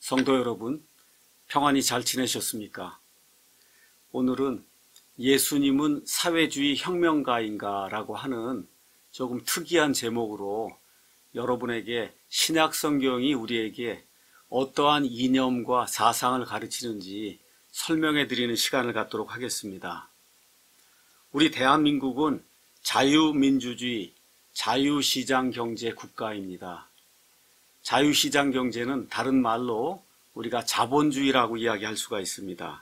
성도 여러분, 평안히 잘 지내셨습니까? 오늘은 예수님은 사회주의 혁명가인가 라고 하는 조금 특이한 제목으로 여러분에게 신약 성경이 우리에게 어떠한 이념과 사상을 가르치는지 설명해 드리는 시간을 갖도록 하겠습니다. 우리 대한민국은 자유민주주의, 자유시장 경제 국가입니다. 자유시장 경제는 다른 말로 우리가 자본주의라고 이야기할 수가 있습니다.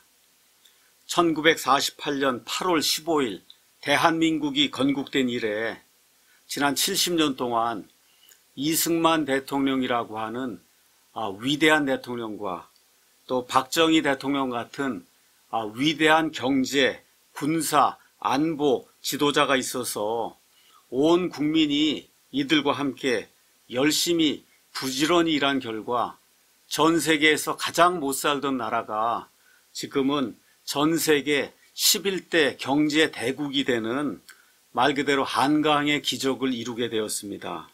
1948년 8월 15일 대한민국이 건국된 이래 지난 70년 동안 이승만 대통령이라고 하는 위대한 대통령과 또 박정희 대통령 같은 위대한 경제, 군사, 안보 지도자가 있어서 온 국민이 이들과 함께 열심히 부지런히 일한 결과 전 세계에서 가장 못 살던 나라가 지금은 전 세계 11대 경제 대국이 되는 말 그대로 한강의 기적을 이루게 되었습니다.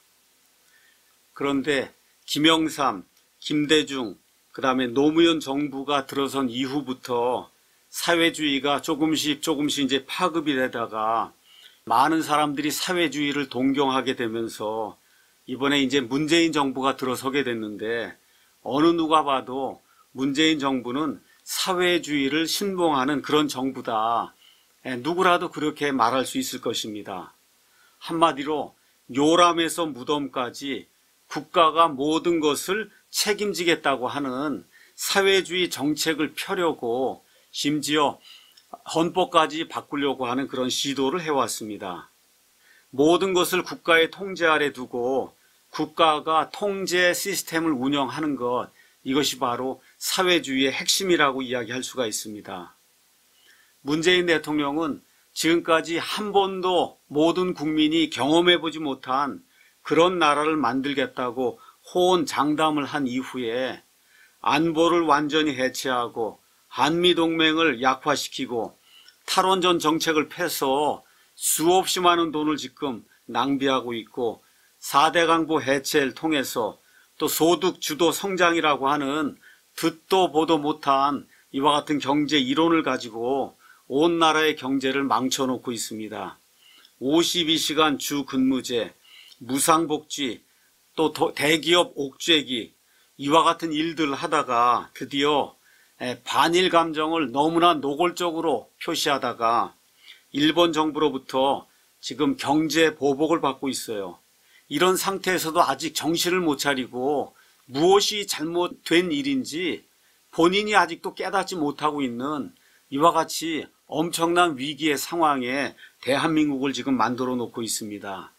그런데 김영삼, 김대중, 그 다음에 노무현 정부가 들어선 이후부터 사회주의가 조금씩 이제 파급이 되다가 많은 사람들이 사회주의를 동경하게 되면서 이번에 이제 문재인 정부가 들어서게 됐는데 어느 누가 봐도 문재인 정부는 사회주의를 신봉하는 그런 정부다. 누구라도 그렇게 말할 수 있을 것입니다. 한마디로 요람에서 무덤까지 국가가 모든 것을 책임지겠다고 하는 사회주의 정책을 펴려고 심지어 헌법까지 바꾸려고 하는 그런 시도를 해왔습니다. 모든 것을 국가의 통제 아래 두고 국가가 통제 시스템을 운영하는 것, 이것이 바로 사회주의의 핵심이라고 이야기할 수가 있습니다. 문재인 대통령은 지금까지 한 번도 모든 국민이 경험해보지 못한 그런 나라를 만들겠다고 호언장담을 한 이후에 안보를 완전히 해체하고 한미동맹을 약화시키고 탈원전 정책을 펴서 수없이 많은 돈을 지금 낭비하고 있고 4대 강보 해체를 통해서 또 소득 주도 성장이라고 하는 듣도 보도 못한 이와 같은 경제 이론을 가지고 온 나라의 경제를 망쳐놓고 있습니다. 52시간 주 근무제, 무상복지, 또 대기업 옥죄기 이와 같은 일들을 하다가 드디어 반일 감정을 너무나 노골적으로 표시하다가 일본 정부로부터 지금 경제 보복을 받고 있어요. 이런 상태에서도 아직 정신을 못 차리고 무엇이 잘못된 일인지 본인이 아직도 깨닫지 못하고 있는 이와 같이 엄청난 위기의 상황에 대한민국을 지금 만들어 놓고 있습니다.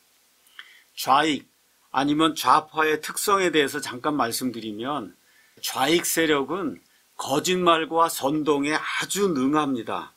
좌익 아니면 좌파의 특성에 대해서 잠깐 말씀드리면 좌익 세력은 거짓말과 선동에 아주 능합니다.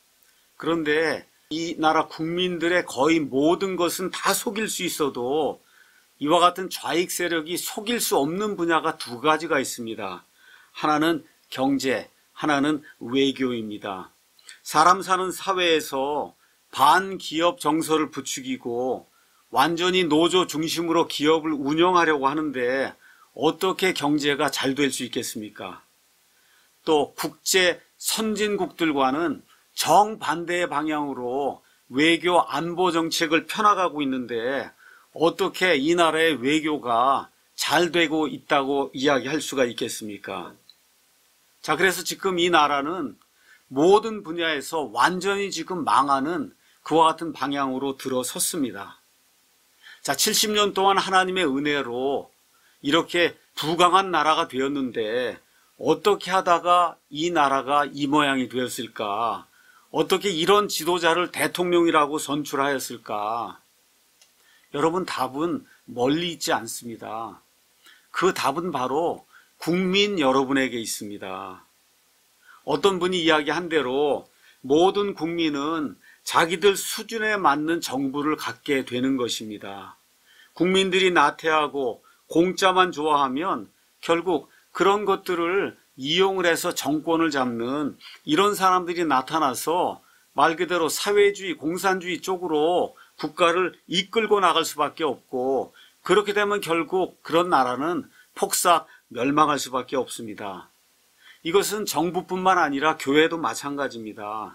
그런데 이 나라 국민들의 거의 모든 것은 다 속일 수 있어도 이와 같은 좌익 세력이 속일 수 없는 분야가 두 가지가 있습니다. 하나는 경제, 하나는 외교입니다. 사람 사는 사회에서 반기업 정서를 부추기고 완전히 노조 중심으로 기업을 운영하려고 하는데 어떻게 경제가 잘 될 수 있겠습니까? 또 국제 선진국들과는 정반대의 방향으로 외교 안보 정책을 펴나가고 있는데 어떻게 이 나라의 외교가 잘 되고 있다고 이야기할 수가 있겠습니까? 자, 그래서 지금 이 나라는 모든 분야에서 완전히 지금 망하는 그와 같은 방향으로 들어섰습니다. 자, 70년 동안 하나님의 은혜로 이렇게 부강한 나라가 되었는데 어떻게 하다가 이 나라가 이 모양이 되었을까? 어떻게 이런 지도자를 대통령이라고 선출하였을까? 여러분, 답은 멀리 있지 않습니다. 그 답은 바로 국민 여러분에게 있습니다. 어떤 분이 이야기한 대로 모든 국민은 자기들 수준에 맞는 정부를 갖게 되는 것입니다. 국민들이 나태하고 공짜만 좋아하면 결국 그런 것들을 이용을 해서 정권을 잡는 이런 사람들이 나타나서 말 그대로 사회주의, 공산주의 쪽으로 국가를 이끌고 나갈 수밖에 없고 그렇게 되면 결국 그런 나라는 폭삭 멸망할 수밖에 없습니다. 이것은 정부뿐만 아니라 교회도 마찬가지입니다.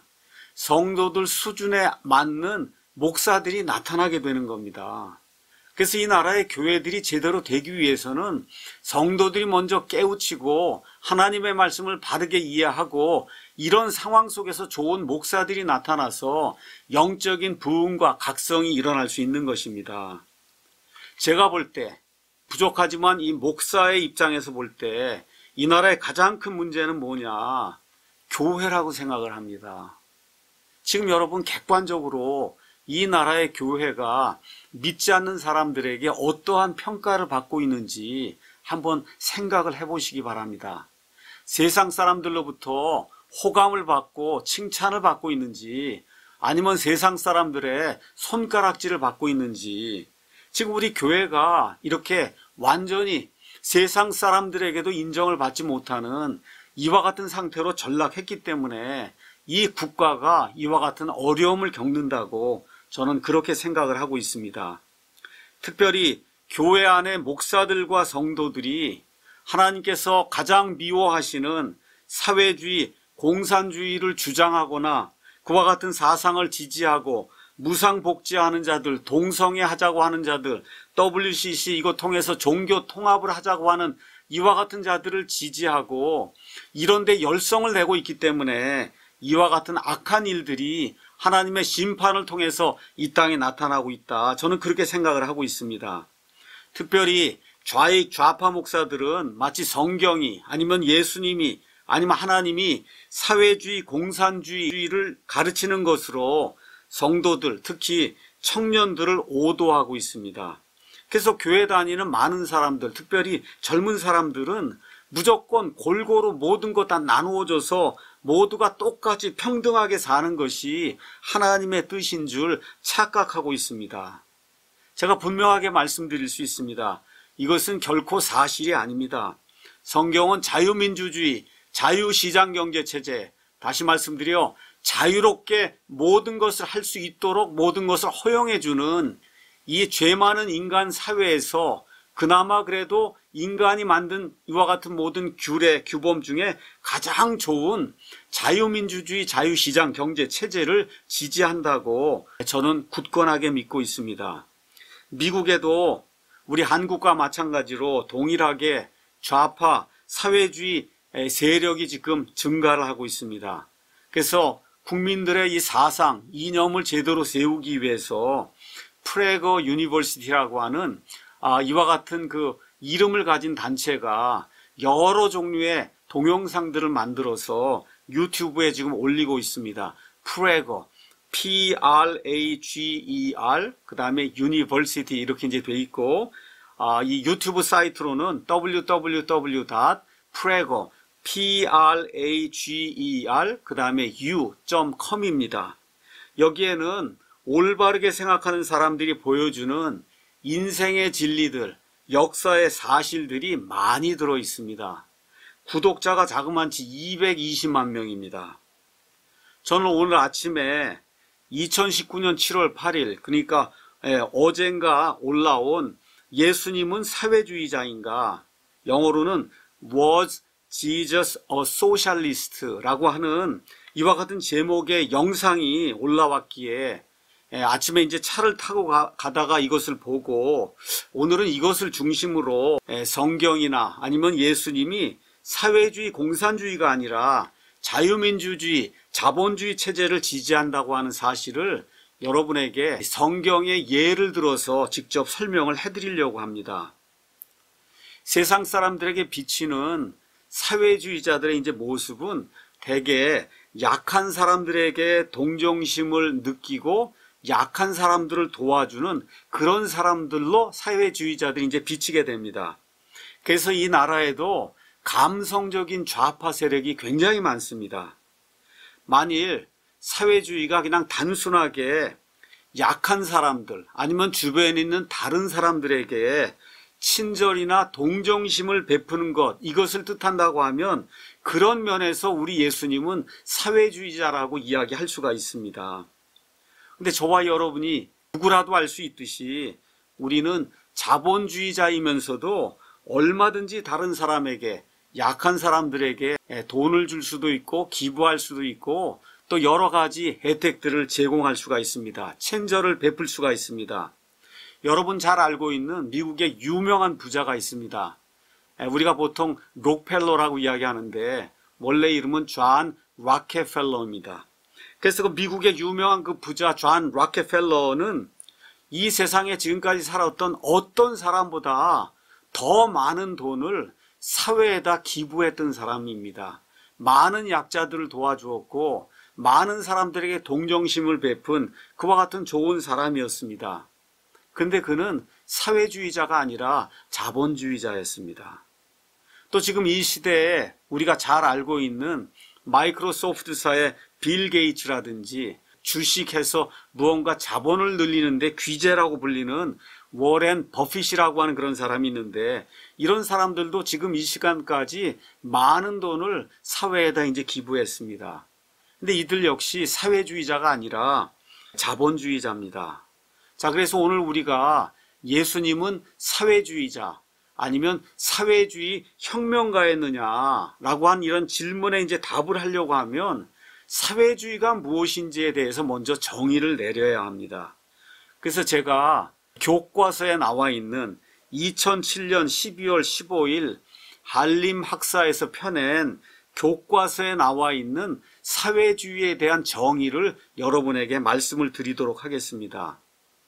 성도들 수준에 맞는 목사들이 나타나게 되는 겁니다. 그래서 이 나라의 교회들이 제대로 되기 위해서는 성도들이 먼저 깨우치고 하나님의 말씀을 바르게 이해하고 이런 상황 속에서 좋은 목사들이 나타나서 영적인 부흥과 각성이 일어날 수 있는 것입니다. 제가 볼 때 부족하지만 이 목사의 입장에서 볼 때 이 나라의 가장 큰 문제는 뭐냐? 교회라고 생각을 합니다. 지금 여러분 객관적으로 이 나라의 교회가 믿지 않는 사람들에게 어떠한 평가를 받고 있는지 한번 생각을 해보시기 바랍니다. 세상 사람들로부터 호감을 받고 칭찬을 받고 있는지 아니면 세상 사람들의 손가락질을 받고 있는지 지금 우리 교회가 이렇게 완전히 세상 사람들에게도 인정을 받지 못하는 이와 같은 상태로 전락했기 때문에 이 국가가 이와 같은 어려움을 겪는다고 저는 그렇게 생각을 하고 있습니다. 특별히 교회 안의 목사들과 성도들이 하나님께서 가장 미워하시는 사회주의, 공산주의를 주장하거나 그와 같은 사상을 지지하고 무상복지하는 자들, 동성애하자고 하는 자들, WCC 이거 통해서 종교 통합을 하자고 하는 이와 같은 자들을 지지하고 이런 데 열성을 내고 있기 때문에 이와 같은 악한 일들이 하나님의 심판을 통해서 이 땅에 나타나고 있다. 저는 그렇게 생각을 하고 있습니다. 특별히 좌익 좌파 목사들은 마치 성경이 아니면 예수님이 아니면 하나님이 사회주의 공산주의를 가르치는 것으로 성도들 특히 청년들을 오도하고 있습니다. 그래서 교회 다니는 많은 사람들 특별히 젊은 사람들은 무조건 골고루 모든 것 다 나누어져서 모두가 똑같이 평등하게 사는 것이 하나님의 뜻인 줄 착각하고 있습니다. 제가 분명하게 말씀드릴 수 있습니다. 이것은 결코 사실이 아닙니다. 성경은 자유민주주의, 자유시장경제체제, 다시 말씀드려 자유롭게 모든 것을 할 수 있도록 모든 것을 허용해주는 이 죄 많은 인간 사회에서 그나마 그래도 인간이 만든 이와 같은 모든 규례, 규범 중에 가장 좋은 자유민주주의, 자유시장 경제체제를 지지한다고 저는 굳건하게 믿고 있습니다. 미국에도 우리 한국과 마찬가지로 동일하게 좌파 사회주의 세력이 지금 증가를 하고 있습니다. 그래서 국민들의 이 사상, 이념을 제대로 세우기 위해서 프레거 유니버시티라고 하는 이와 같은 그 이름을 가진 단체가 여러 종류의 동영상들을 만들어서 유튜브에 지금 올리고 있습니다. 프레거, P-R-A-G-E-R, 그 다음에 유니버시티 이렇게 이제 돼 있고, 이 유튜브 사이트로는 www.prego, P-R-A-G-E-R, 그 다음에 u.com입니다. 여기에는 올바르게 생각하는 사람들이 보여주는 인생의 진리들, 역사의 사실들이 많이 들어 있습니다. 구독자가 자그마치 220만 명입니다. 저는 오늘 아침에 2019년 7월 8일, 그러니까 어젠가 올라온 예수님은 사회주의자인가, 영어로는 Was Jesus a Socialist라고 하는 이와 같은 제목의 영상이 올라왔기에 아침에 이제 차를 타고 가다가 이것을 보고 오늘은 이것을 중심으로 성경이나 아니면 예수님이 사회주의 공산주의가 아니라 자유민주주의 자본주의 체제를 지지한다고 하는 사실을 여러분에게 성경의 예를 들어서 직접 설명을 해드리려고 합니다. 세상 사람들에게 비치는 사회주의자들의 이제 모습은 대개 약한 사람들에게 동정심을 느끼고 약한 사람들을 도와주는 그런 사람들로 사회주의자들이 이제 비치게 됩니다. 그래서 이 나라에도 감성적인 좌파 세력이 굉장히 많습니다. 만일 사회주의가 그냥 단순하게 약한 사람들 아니면 주변에 있는 다른 사람들에게 친절이나 동정심을 베푸는 것, 이것을 뜻한다고 하면 그런 면에서 우리 예수님은 사회주의자라고 이야기할 수가 있습니다. 근데 저와 여러분이 누구라도 알 수 있듯이 우리는 자본주의자이면서도 얼마든지 다른 사람에게, 약한 사람들에게 돈을 줄 수도 있고 기부할 수도 있고 또 여러 가지 혜택들을 제공할 수가 있습니다. 친절을 베풀 수가 있습니다. 여러분 잘 알고 있는 미국의 유명한 부자가 있습니다. 우리가 보통 록펠러라고 이야기하는데 원래 이름은 존 락케펠러입니다. 그래서 그 미국의 유명한 그 부자 존 락케펠러는 이 세상에 지금까지 살았던 어떤 사람보다 더 많은 돈을 사회에다 기부했던 사람입니다. 많은 약자들을 도와주었고 많은 사람들에게 동정심을 베푼 그와 같은 좋은 사람이었습니다. 근데 그는 사회주의자가 아니라 자본주의자였습니다. 또 지금 이 시대에 우리가 잘 알고 있는 마이크로소프트사의 빌 게이츠라든지 주식해서 무언가 자본을 늘리는데 귀재라고 불리는 워렌 버핏이라고 하는 그런 사람이 있는데 이런 사람들도 지금 이 시간까지 많은 돈을 사회에다 이제 기부했습니다. 근데 이들 역시 사회주의자가 아니라 자본주의자입니다. 자, 그래서 오늘 우리가 예수님은 사회주의자 아니면 사회주의 혁명가였느냐라고 한 이런 질문에 이제 답을 하려고 하면 사회주의가 무엇인지에 대해서 먼저 정의를 내려야 합니다. 그래서 제가 교과서에 나와 있는 2007년 12월 15일 한림 학사에서 펴낸 교과서에 나와 있는 사회주의에 대한 정의를 여러분에게 말씀을 드리도록 하겠습니다.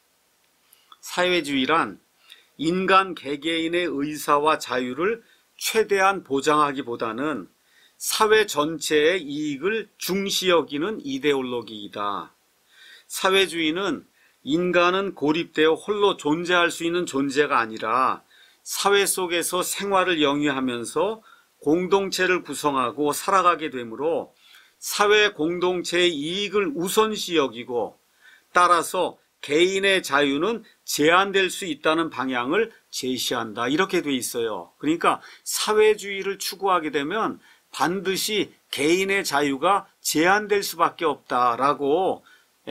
사회주의란 인간 개개인의 의사와 자유를 최대한 보장하기보다는 사회 전체의 이익을 중시 여기는 이데올로기이다. 사회주의는 인간은 고립되어 홀로 존재할 수 있는 존재가 아니라 사회 속에서 생활을 영위하면서 공동체를 구성하고 살아가게 되므로 사회 공동체의 이익을 우선시 여기고 따라서 개인의 자유는 제한될 수 있다는 방향을 제시한다. 이렇게 돼 있어요. 그러니까 사회주의를 추구하게 되면 반드시 개인의 자유가 제한될 수밖에 없다라고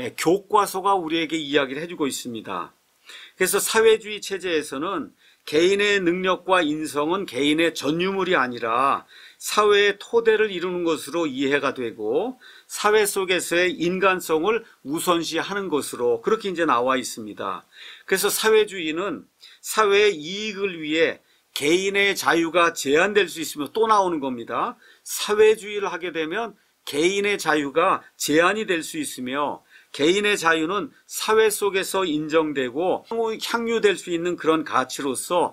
교과서가 우리에게 이야기를 해주고 있습니다. 그래서 사회주의 체제에서는 개인의 능력과 인성은 개인의 전유물이 아니라 사회의 토대를 이루는 것으로 이해가 되고 사회 속에서의 인간성을 우선시하는 것으로 그렇게 이제 나와 있습니다. 그래서 사회주의는 사회의 이익을 위해 개인의 자유가 제한될 수 있으며 또 나오는 겁니다. 사회주의를 하게 되면 개인의 자유가 제한이 될 수 있으며 개인의 자유는 사회 속에서 인정되고 향유될 수 있는 그런 가치로서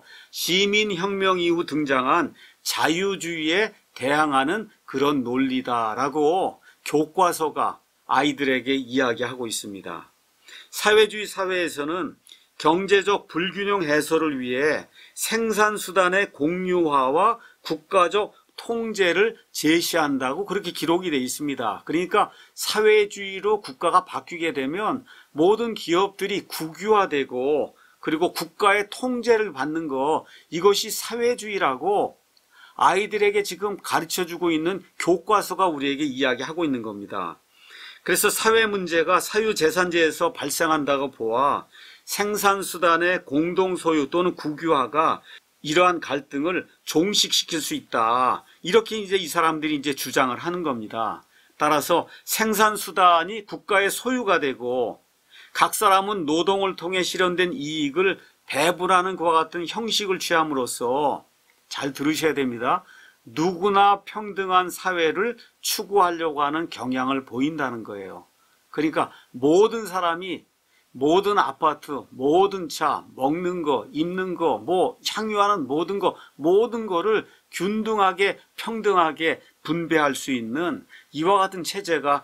시민혁명 이후 등장한 자유주의에 대항하는 그런 논리다라고 교과서가 아이들에게 이야기하고 있습니다. 사회주의 사회에서는 경제적 불균형 해소를 위해 생산수단의 공유화와 국가적 통제를 제시한다고 그렇게 기록이 되어 있습니다. 그러니까 사회주의로 국가가 바뀌게 되면 모든 기업들이 국유화되고 그리고 국가의 통제를 받는 거, 이것이 사회주의라고 아이들에게 지금 가르쳐주고 있는 교과서가 우리에게 이야기하고 있는 겁니다. 그래서 사회 문제가 사유재산제에서 발생한다고 보아 생산수단의 공동소유 또는 국유화가 이러한 갈등을 종식시킬 수 있다. 이렇게 이제 이 사람들이 이제 주장을 하는 겁니다. 따라서 생산수단이 국가의 소유가 되고 각 사람은 노동을 통해 실현된 이익을 배분하는 것과 같은 형식을 취함으로써 잘 들으셔야 됩니다. 누구나 평등한 사회를 추구하려고 하는 경향을 보인다는 거예요. 그러니까 모든 사람이 모든 아파트, 모든 차, 먹는 거, 입는 거, 향유하는 모든 거를 균등하게 평등하게 분배할 수 있는 이와 같은 체제가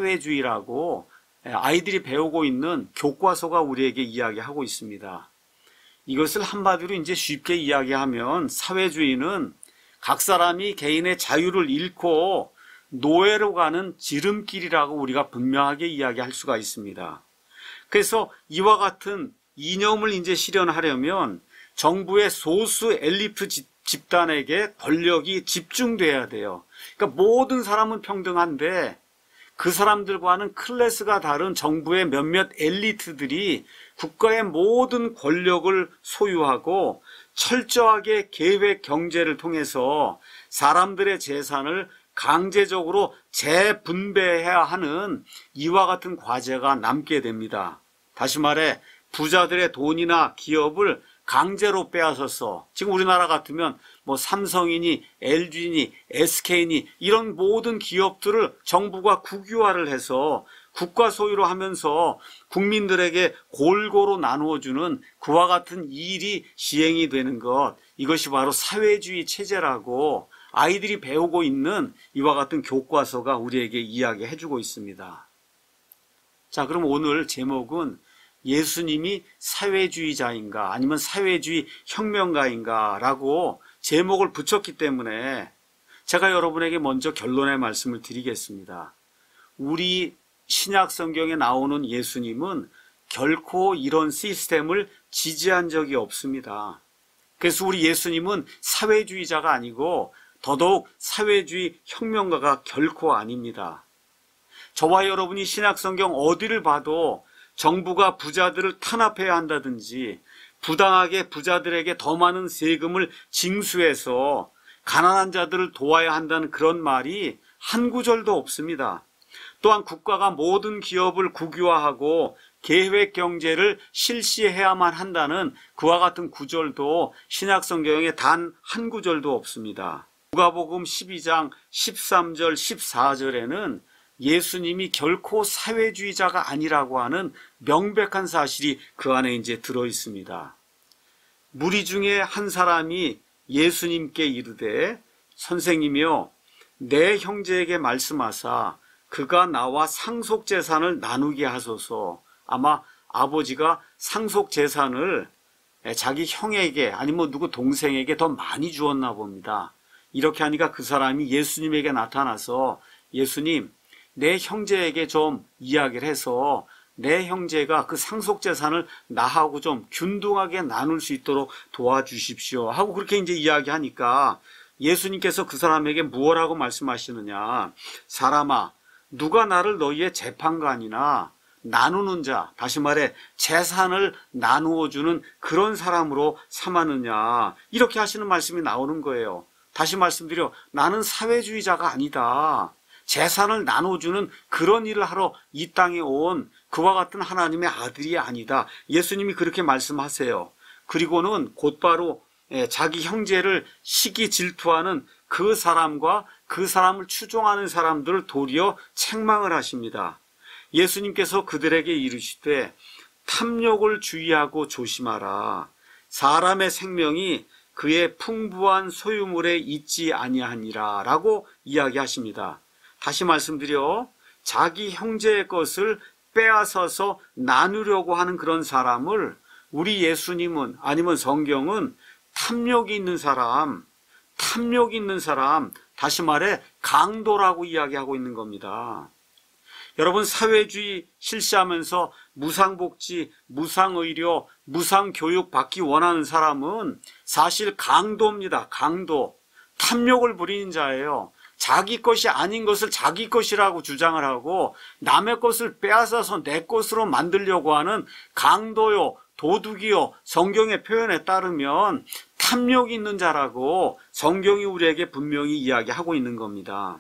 사회주의라고 아이들이 배우고 있는 교과서가 우리에게 이야기하고 있습니다. 이것을 한마디로 이제 쉽게 이야기하면 사회주의는 각 사람이 개인의 자유를 잃고 노예로 가는 지름길이라고 우리가 분명하게 이야기할 수가 있습니다. 그래서 이와 같은 이념을 이제 실현하려면 정부의 소수 엘리트 집단에게 권력이 집중돼야 돼요. 그러니까 모든 사람은 평등한데 그 사람들과는 클래스가 다른 정부의 몇몇 엘리트들이 국가의 모든 권력을 소유하고 철저하게 계획 경제를 통해서 사람들의 재산을 강제적으로 재분배해야 하는 이와 같은 과제가 남게 됩니다. 다시 말해 부자들의 돈이나 기업을 강제로 빼앗아서 지금 우리나라 같으면 뭐 삼성이니 LG니 SK니 이런 모든 기업들을 정부가 국유화를 해서 국가 소유로 하면서 국민들에게 골고루 나누어주는 그와 같은 일이 시행이 되는 것, 이것이 바로 사회주의 체제라고 아이들이 배우고 있는 이와 같은 교과서가 우리에게 이야기해주고 있습니다. 자, 그럼 오늘 제목은 예수님이 사회주의자인가 아니면 사회주의 혁명가인가 라고 제목을 붙였기 때문에 제가 여러분에게 먼저 결론의 말씀을 드리겠습니다. 우리 신약 성경에 나오는 예수님은 결코 이런 시스템을 지지한 적이 없습니다. 그래서 우리 예수님은 사회주의자가 아니고 더더욱 사회주의 혁명가가 결코 아닙니다. 저와 여러분이 신약 성경 어디를 봐도 정부가 부자들을 탄압해야 한다든지 부당하게 부자들에게 더 많은 세금을 징수해서 가난한 자들을 도와야 한다는 그런 말이 한 구절도 없습니다. 또한 국가가 모든 기업을 국유화하고 계획 경제를 실시해야만 한다는 그와 같은 구절도 신약 성경에 단 한 구절도 없습니다. 누가복음 12장 13절 14절에는 예수님이 결코 사회주의자가 아니라고 하는 명백한 사실이 그 안에 이제 들어 있습니다. 무리 중에 한 사람이 예수님께 이르되 선생님이여 내 형제에게 말씀하사 그가 나와 상속 재산을 나누게 하소서. 아마 아버지가 상속 재산을 자기 형에게 아니면 누구 동생에게 더 많이 주었나 봅니다. 이렇게 하니까 그 사람이 예수님에게 나타나서 예수님 내 형제에게 좀 이야기를 해서 내 형제가 그 상속 재산을 나하고 좀 균등하게 나눌 수 있도록 도와주십시오 하고 그렇게 이제 이야기하니까 예수님께서 그 사람에게 무엇라고 말씀하시느냐. 사람아 누가 나를 너희의 재판관이나 나누는 자, 다시 말해 재산을 나누어주는 그런 사람으로 삼았느냐. 이렇게 하시는 말씀이 나오는 거예요. 다시 말씀드려 나는 사회주의자가 아니다. 재산을 나눠주는 그런 일을 하러 이 땅에 온 그와 같은 하나님의 아들이 아니다. 예수님이 그렇게 말씀하세요. 그리고는 곧바로 자기 형제를 시기 질투하는 그 사람과 그 사람을 추종하는 사람들을 도리어 책망을 하십니다. 예수님께서 그들에게 이르시되 탐욕을 주의하고 조심하라. 사람의 생명이 그의 풍부한 소유물에 있지 아니하니라 라고 이야기하십니다. 다시 말씀드려 자기 형제의 것을 빼앗아서 나누려고 하는 그런 사람을 우리 예수님은 아니면 성경은 탐욕이 있는 사람, 다시 말해 강도라고 이야기하고 있는 겁니다. 여러분 사회주의 실시하면서 무상복지, 무상의료, 무상교육 받기 원하는 사람은 사실 강도입니다. 강도. 탐욕을 부리는 자예요. 자기 것이 아닌 것을 자기 것이라고 주장을 하고 남의 것을 빼앗아서 내 것으로 만들려고 하는 강도요, 도둑이요, 성경의 표현에 따르면 탐욕이 있는 자라고 성경이 우리에게 분명히 이야기하고 있는 겁니다.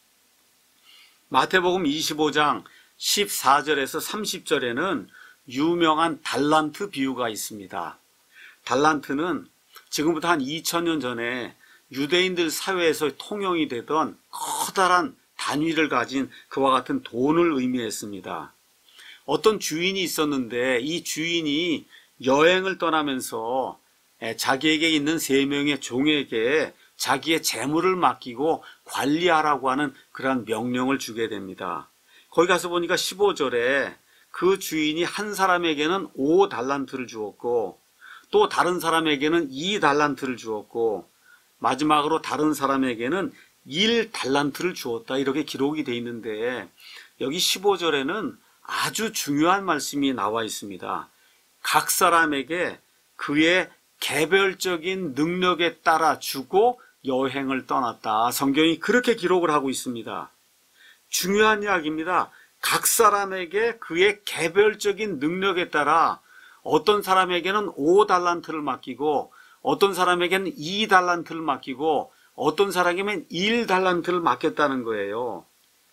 마태복음 25장 14절에서 30절에는 유명한 달란트 비유가 있습니다. 달란트는 지금부터 한 2000년 전에 유대인들 사회에서 통용이 되던 커다란 단위를 가진 그와 같은 돈을 의미했습니다. 어떤 주인이 있었는데 이 주인이 여행을 떠나면서 자기에게 있는 3명의 종에게 자기의 재물을 맡기고 관리하라고 하는 그러한 명령을 주게 됩니다. 거기 가서 보니까 15절에 그 주인이 한 사람에게는 5달란트를 주었고 또 다른 사람에게는 2달란트를 주었고 마지막으로 다른 사람에게는 1달란트를 주었다 이렇게 기록이 되어 있는데 여기 15절에는 아주 중요한 말씀이 나와 있습니다. 각 사람에게 그의 개별적인 능력에 따라 주고 여행을 떠났다. 성경이 그렇게 기록을 하고 있습니다. 중요한 이야기입니다. 각 사람에게 그의 개별적인 능력에 따라 어떤 사람에게는 5달란트를 맡기고 어떤 사람에게는 2달란트를 맡기고 어떤 사람에게는 1달란트를 맡겼다는 거예요.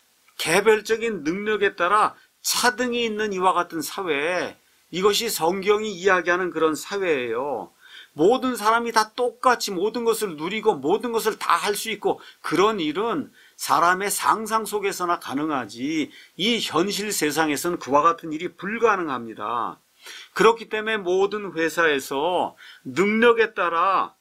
개별적인 능력에 따라 차등이 있는 이와 같은 사회, 이것이 성경이 이야기하는 그런 사회예요. 모든 사람이 다 똑같이 모든 것을 누리고 모든 것을 다 할 수 있고 그런 일은 사람의 상상 속에서나 가능하지 이 현실 세상에서는 그와 같은 일이 불가능합니다. 그렇기 때문에 모든 회사에서 능력에 따라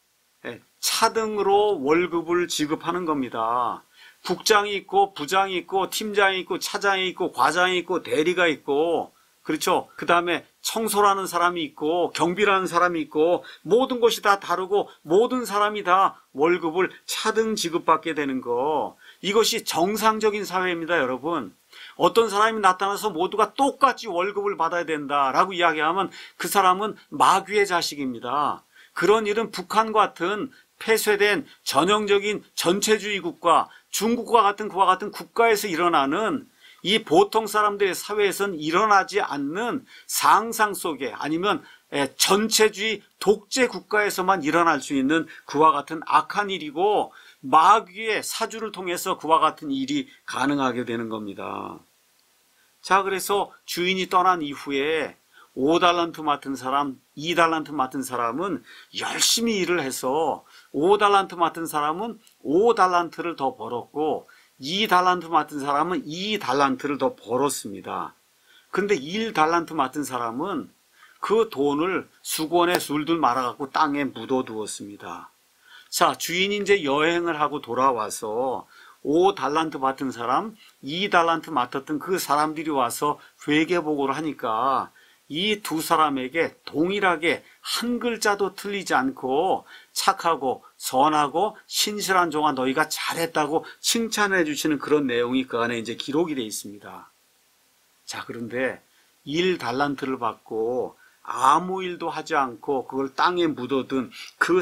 차등으로 월급을 지급하는 겁니다. 국장이 있고 부장이 있고 팀장이 있고 차장이 있고 과장이 있고 대리가 있고 그렇죠. 그 다음에 청소라는 사람이 있고 경비라는 사람이 있고 모든 것이 다 다르고 모든 사람이 다 월급을 차등 지급받게 되는 거, 이것이 정상적인 사회입니다. 여러분, 어떤 사람이 나타나서 모두가 똑같이 월급을 받아야 된다라고 이야기하면 그 사람은 마귀의 자식입니다. 그런 일은 북한 같은 폐쇄된 전형적인 전체주의 국가, 중국과 같은 그와 같은 국가에서 일어나는 이 보통 사람들의 사회에서는 일어나지 않는 상상 속에 아니면 전체주의 독재 국가에서만 일어날 수 있는 그와 같은 악한 일이고 마귀의 사주를 통해서 그와 같은 일이 가능하게 되는 겁니다. 자, 그래서 주인이 떠난 이후에 5달란트 맡은 사람, 2달란트 맡은 사람은 열심히 일을 해서 5달란트 맡은 사람은 5달란트를 더 벌었고 2달란트 맡은 사람은 2달란트를 더 벌었습니다. 근데 1달란트 맡은 사람은 그 돈을 수건에 술들 말아갖고 땅에 묻어두었습니다. 자, 주인이 이제 여행을 하고 돌아와서 5달란트 맡은 사람, 2달란트 맡았던 그 사람들이 와서 회계보고를 하니까 이 두 사람에게 동일하게 한 글자도 틀리지 않고 착하고 선하고 신실한 종아 너희가 잘했다고 칭찬해 주시는 그런 내용이 그 안에 이제 기록이 되어 있습니다. 자, 그런데 1달란트를 받고 아무 일도 하지 않고 그걸 땅에 묻어둔 그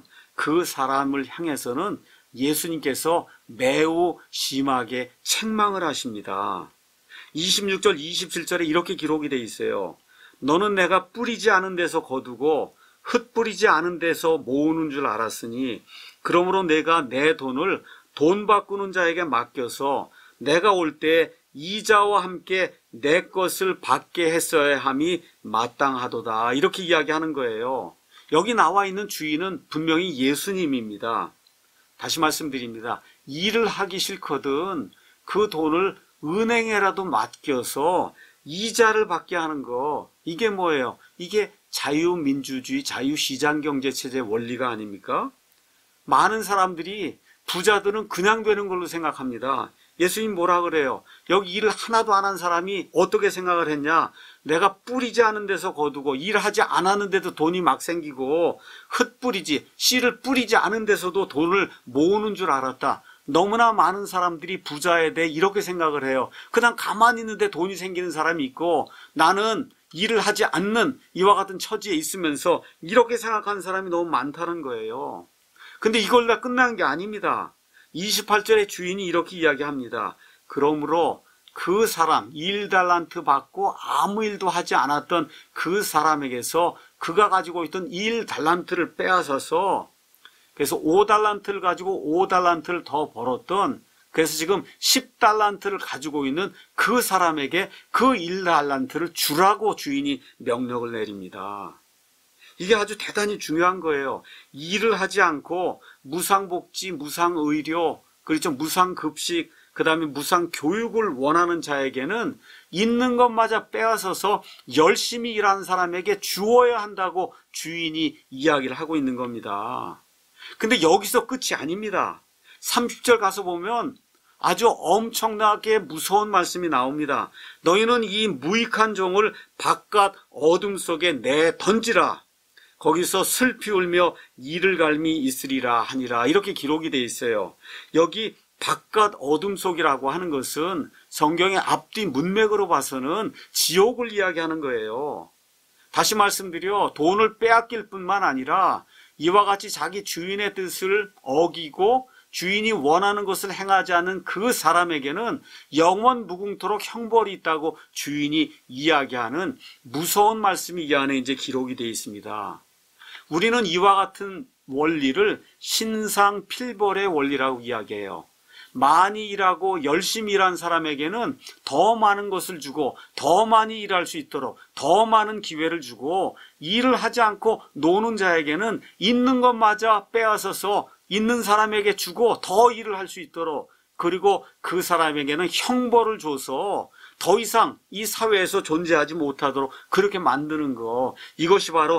사람을 향해서는 예수님께서 매우 심하게 책망을 하십니다. 26절 27절에 이렇게 기록이 되어 있어요. 너는 내가 뿌리지 않은 데서 거두고 흙 뿌리지 않은 데서 모으는 줄 알았으니 그러므로 내가 내 돈을 돈 바꾸는 자에게 맡겨서 내가 올 때 이자와 함께 내 것을 받게 했어야 함이 마땅하도다. 이렇게 이야기하는 거예요. 여기 나와 있는 주인은 분명히 예수님입니다. 다시 말씀드립니다. 일을 하기 싫거든 그 돈을 은행에라도 맡겨서 이자를 받게 하는 거, 이게 뭐예요? 이게 자유민주주의, 자유시장경제체제 원리가 아닙니까? 많은 사람들이 부자들은 그냥 되는 걸로 생각합니다. 예수님 뭐라 그래요? 여기 일을 하나도 안 한 사람이 어떻게 생각을 했냐? 내가 뿌리지 않은 데서 거두고 일하지 않았는데도 돈이 막 생기고 씨를 뿌리지 않은 데서도 돈을 모으는 줄 알았다. 너무나 많은 사람들이 부자에 대해 이렇게 생각을 해요. 그냥 가만히 있는데 돈이 생기는 사람이 있고 나는 일을 하지 않는 이와 같은 처지에 있으면서 이렇게 생각하는 사람이 너무 많다는 거예요. 근데 이걸로 다 끝난 게 아닙니다. 28절에 주인이 이렇게 이야기합니다. 그러므로 그 사람 1달란트 받고 아무 일도 하지 않았던 그 사람에게서 그가 가지고 있던 1달란트를 빼앗아서 그래서 5달란트를 가지고 5달란트를 더 벌었던, 그래서 지금 10달란트를 가지고 있는 그 사람에게 그 1달란트를 주라고 주인이 명령을 내립니다. 이게 아주 대단히 중요한 거예요. 일을 하지 않고 무상복지, 무상의료, 그렇죠, 무상급식, 그 다음에 무상교육을 원하는 자에게는 있는 것마저 빼앗아서 열심히 일하는 사람에게 주어야 한다고 주인이 이야기를 하고 있는 겁니다. 근데 여기서 끝이 아닙니다. 30절 가서 보면 아주 엄청나게 무서운 말씀이 나옵니다. 너희는 이 무익한 종을 바깥 어둠 속에 내던지라. 거기서 슬피 울며 이를 갈미 있으리라 하니라. 이렇게 기록이 되어 있어요. 여기 바깥 어둠 속이라고 하는 것은 성경의 앞뒤 문맥으로 봐서는 지옥을 이야기하는 거예요. 다시 말씀드려 돈을 빼앗길 뿐만 아니라 이와 같이 자기 주인의 뜻을 어기고 주인이 원하는 것을 행하지 않는 그 사람에게는 영원 무궁토록 형벌이 있다고 주인이 이야기하는 무서운 말씀이 이 안에 이제 기록이 되어 있습니다. 우리는 이와 같은 원리를 신상필벌의 원리라고 이야기해요. 많이 일하고 열심히 일한 사람에게는 더 많은 것을 주고 더 많이 일할 수 있도록 더 많은 기회를 주고, 일을 하지 않고 노는 자에게는 있는 것마저 빼앗아서 있는 사람에게 주고 더 일을 할 수 있도록, 그리고 그 사람에게는 형벌을 줘서 더 이상 이 사회에서 존재하지 못하도록 그렇게 만드는 거, 이것이 바로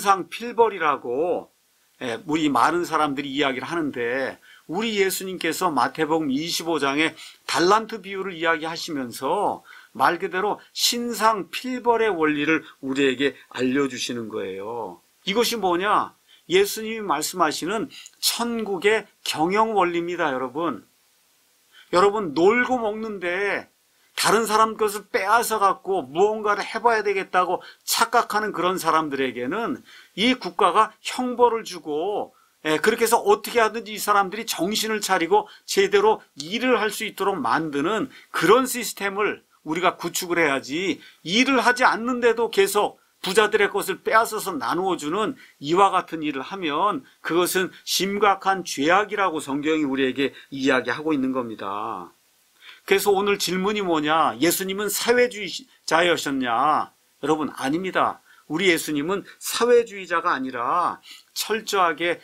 신상필벌이라고 우리 많은 사람들이 이야기를 하는데, 우리 예수님께서 마태복음 25장에 달란트 비유를 이야기하시면서 말 그대로 신상필벌의 원리를 우리에게 알려주시는 거예요. 이것이 뭐냐? 예수님이 말씀하시는 천국의 경영 원리입니다, 여러분. 여러분, 놀고 먹는데 다른 사람 것을 빼앗아 갖고 무언가를 해봐야 되겠다고 착각하는 그런 사람들에게는 이 국가가 형벌을 주고, 그렇게 해서 어떻게 하든지 이 사람들이 정신을 차리고 제대로 일을 할 수 있도록 만드는 그런 시스템을 우리가 구축을 해야지, 일을 하지 않는데도 계속 부자들의 것을 빼앗아서 나누어주는 이와 같은 일을 하면 그것은 심각한 죄악이라고 성경이 우리에게 이야기하고 있는 겁니다. 그래서 오늘 질문이 뭐냐? 예수님은 사회주의자였었냐? 여러분, 아닙니다. 우리 예수님은 사회주의자가 아니라 철저하게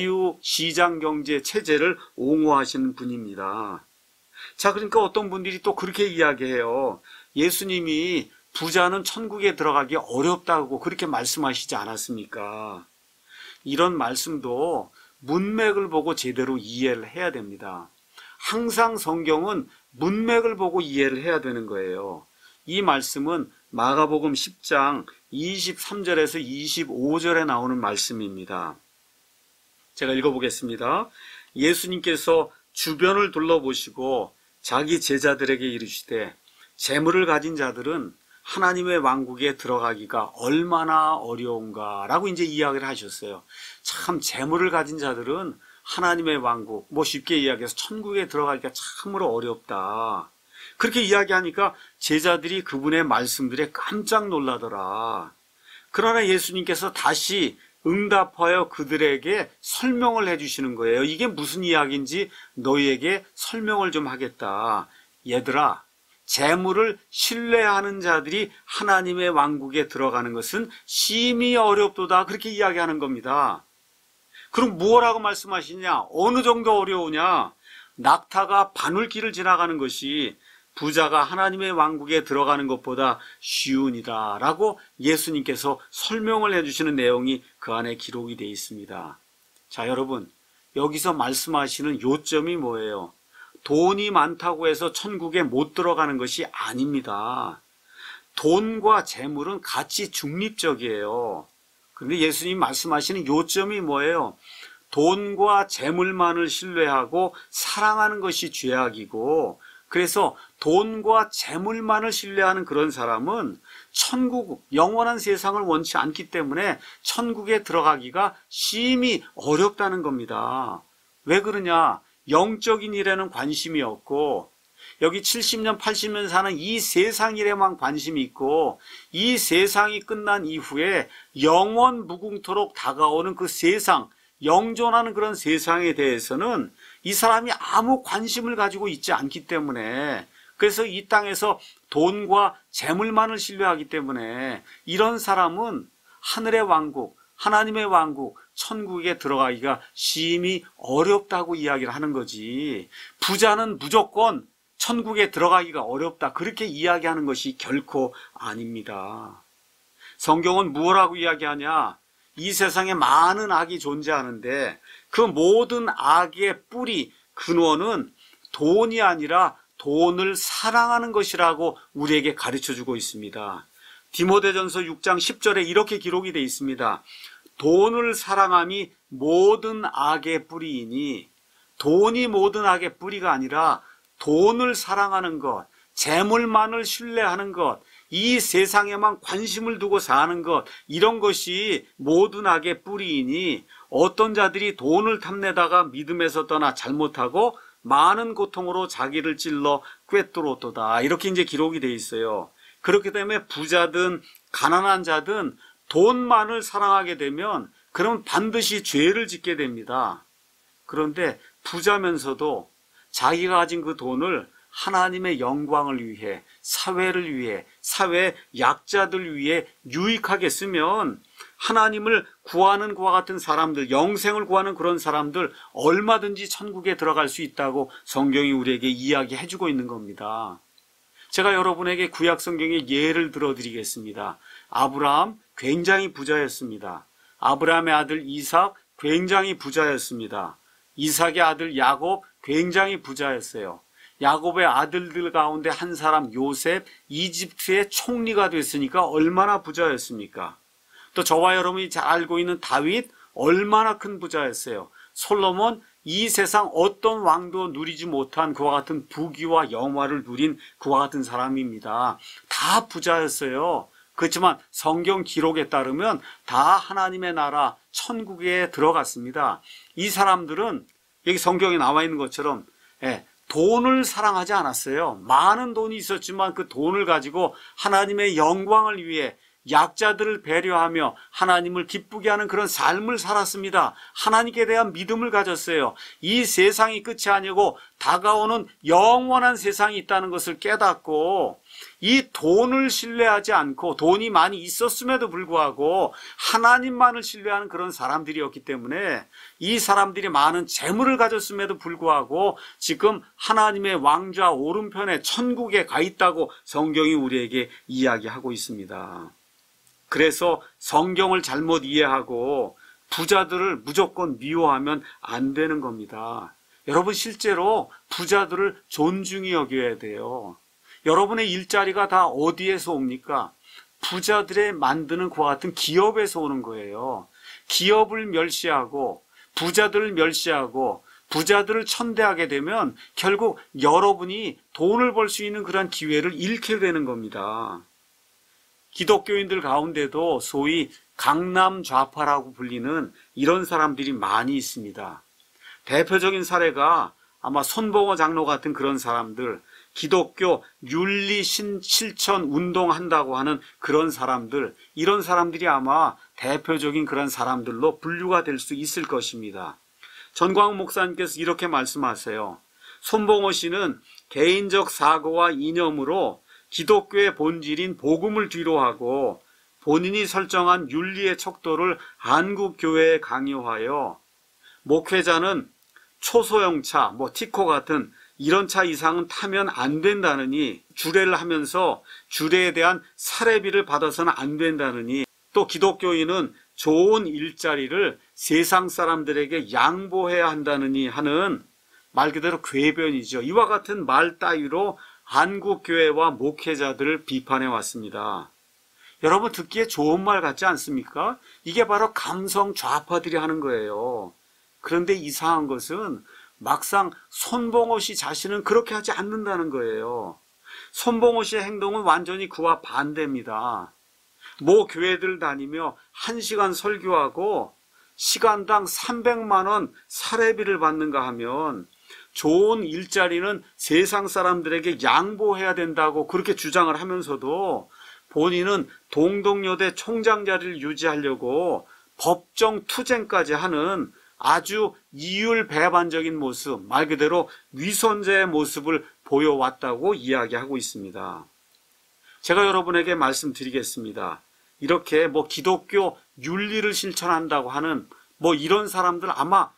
자유시장경제 체제를 옹호하시는 분입니다. 자, 그러니까 어떤 분들이 또 그렇게 이야기해요. 예수님이 부자는 천국에 들어가기 어렵다고 그렇게 말씀하시지 않았습니까? 이런 말씀도 문맥을 보고 제대로 이해를 해야 됩니다. 항상 성경은 문맥을 보고 이해를 해야 되는 거예요. 이 말씀은 마가복음 10장 23절에서 25절에 나오는 말씀입니다. 제가 읽어보겠습니다. 예수님께서 주변을 둘러보시고 자기 제자들에게 이르시되, 재물을 가진 자들은 하나님의 왕국에 들어가기가 얼마나 어려운가 라고 이제 이야기를 하셨어요. 참, 재물을 가진 자들은 하나님의 왕국, 쉽게 이야기해서 천국에 들어가기가 참으로 어렵다. 그렇게 이야기하니까 제자들이 그분의 말씀들에 깜짝 놀라더라. 그러나 예수님께서 다시 응답하여 그들에게 설명을 해주시는 거예요. 이게 무슨 이야기인지 너희에게 설명을 좀 하겠다. 얘들아, 재물을 신뢰하는 자들이 하나님의 왕국에 들어가는 것은 심히 어렵도다. 그렇게 이야기하는 겁니다. 그럼 무엇라고 말씀하시냐? 어느 정도 어려우냐? 낙타가 바늘길을 지나가는 것이 부자가 하나님의 왕국에 들어가는 것보다 쉬우니라 라고 예수님께서 설명을 해주시는 내용이 그 안에 기록이 되어 있습니다. 자, 여러분, 여기서 말씀하시는 요점이 뭐예요? 돈이 많다고 해서 천국에 못 들어가는 것이 아닙니다. 돈과 재물은 같이 중립적이에요. 그런데 예수님이 말씀하시는 요점이 뭐예요? 돈과 재물만을 신뢰하고 사랑하는 것이 죄악이고, 그래서 돈과 재물만을 신뢰하는 그런 사람은 천국, 영원한 세상을 원치 않기 때문에 천국에 들어가기가 심히 어렵다는 겁니다. 왜 그러냐? 영적인 일에는 관심이 없고, 여기 70년, 80년 사는 이 세상 일에만 관심이 있고, 이 세상이 끝난 이후에 영원 무궁토록 다가오는 그 세상, 영존하는 그런 세상에 대해서는 이 사람이 아무 관심을 가지고 있지 않기 때문에, 그래서 이 땅에서 돈과 재물만을 신뢰하기 때문에 이런 사람은 하늘의 왕국, 하나님의 왕국, 천국에 들어가기가 심히 어렵다고 이야기를 하는 거지, 부자는 무조건 천국에 들어가기가 어렵다 그렇게 이야기하는 것이 결코 아닙니다. 성경은 무엇라고 이야기하냐? 이 세상에 많은 악이 존재하는데 그 모든 악의 뿌리, 근원은 돈이 아니라 돈을 사랑하는 것이라고 우리에게 가르쳐주고 있습니다. 디모데전서 6장 10절에 이렇게 기록이 되어 있습니다. 돈을 사랑함이 모든 악의 뿌리이니, 돈이 모든 악의 뿌리가 아니라 돈을 사랑하는 것, 재물만을 신뢰하는 것, 이 세상에만 관심을 두고 사는 것, 이런 것이 모든 악의 뿌리이니 어떤 자들이 돈을 탐내다가 믿음에서 떠나 잘못하고 많은 고통으로 자기를 찔러 꿰뚫었도다. 이렇게 이제 기록이 돼 있어요. 그렇기 때문에 부자든 가난한 자든 돈만을 사랑하게 되면 그럼 반드시 죄를 짓게 됩니다. 그런데 부자면서도 자기가 가진 그 돈을 하나님의 영광을 위해, 사회를 위해, 사회 약자들 위해 유익하게 쓰면 하나님을 구하는 그와 같은 사람들, 영생을 구하는 그런 사람들 얼마든지 천국에 들어갈 수 있다고 성경이 우리에게 이야기해주고 있는 겁니다. 제가 여러분에게 구약 성경의 예를 들어드리겠습니다. 아브라함 굉장히 부자였습니다. 아브라함의 아들 이삭 굉장히 부자였습니다. 이삭의 아들 야곱 굉장히 부자였어요. 야곱의 아들들 가운데 한 사람 요셉, 이집트의 총리가 됐으니까 얼마나 부자였습니까? 또 저와 여러분이 잘 알고 있는 다윗 얼마나 큰 부자였어요. 솔로몬 이 세상 어떤 왕도 누리지 못한 그와 같은 부귀와 영화를 누린 그와 같은 사람입니다. 다 부자였어요. 그렇지만 성경 기록에 따르면 다 하나님의 나라 천국에 들어갔습니다. 이 사람들은 여기 성경에 나와 있는 것처럼 돈을 사랑하지 않았어요. 많은 돈이 있었지만 그 돈을 가지고 하나님의 영광을 위해 약자들을 배려하며 하나님을 기쁘게 하는 그런 삶을 살았습니다. 하나님께 대한 믿음을 가졌어요. 이 세상이 끝이 아니고 다가오는 영원한 세상이 있다는 것을 깨닫고 이 돈을 신뢰하지 않고 돈이 많이 있었음에도 불구하고 하나님만을 신뢰하는 그런 사람들이었기 때문에 이 사람들이 많은 재물을 가졌음에도 불구하고 지금 하나님의 왕좌 오른편에 천국에 가 있다고 성경이 우리에게 이야기하고 있습니다. 그래서 성경을 잘못 이해하고 부자들을 무조건 미워하면 안 되는 겁니다. 여러분 실제로 부자들을 존중히 여겨야 돼요. 여러분의 일자리가 다 어디에서 옵니까? 부자들의 만드는 그와 같은 기업에서 오는 거예요. 기업을 멸시하고 부자들을 멸시하고 부자들을 천대하게 되면 결국 여러분이 돈을 벌 수 있는 그런 기회를 잃게 되는 겁니다. 기독교인들 가운데도 소위 강남 좌파라고 불리는 이런 사람들이 많이 있습니다. 대표적인 사례가 아마 손봉호 장로 같은 그런 사람들, 기독교 윤리 실천 운동한다고 하는 그런 사람들, 이런 사람들이 아마 대표적인 그런 사람들로 분류가 될 수 있을 것입니다. 전광훈 목사님께서 이렇게 말씀하세요. 손봉호 씨는 개인적 사고와 이념으로 기독교의 본질인 복음을 뒤로하고 본인이 설정한 윤리의 척도를 한국교회에 강요하여 목회자는 초소형 차, 티코 같은 이런 차 이상은 타면 안 된다느니 주례를 하면서 주례에 대한 사례비를 받아서는 안 된다느니 또 기독교인은 좋은 일자리를 세상 사람들에게 양보해야 한다느니 하는 말 그대로 궤변이죠. 이와 같은 말 따위로 한국교회와 목회자들을 비판해 왔습니다. 여러분 듣기에 좋은 말 같지 않습니까? 이게 바로 감성 좌파들이 하는 거예요. 그런데 이상한 것은 막상 손봉호 씨 자신은 그렇게 하지 않는다는 거예요. 손봉호 씨의 행동은 완전히 그와 반대입니다. 모 교회들 다니며 1시간 설교하고 시간당 300만 원 사례비를 받는가 하면 좋은 일자리는 세상 사람들에게 양보해야 된다고 그렇게 주장을 하면서도 본인은 동덕여대 총장 자리를 유지하려고 법정 투쟁까지 하는 아주 이율배반적인 모습, 말 그대로 위선자의 모습을 보여왔다고 이야기하고 있습니다. 제가 여러분에게 말씀드리겠습니다. 이렇게 기독교 윤리를 실천한다고 하는 이런 사람들 아마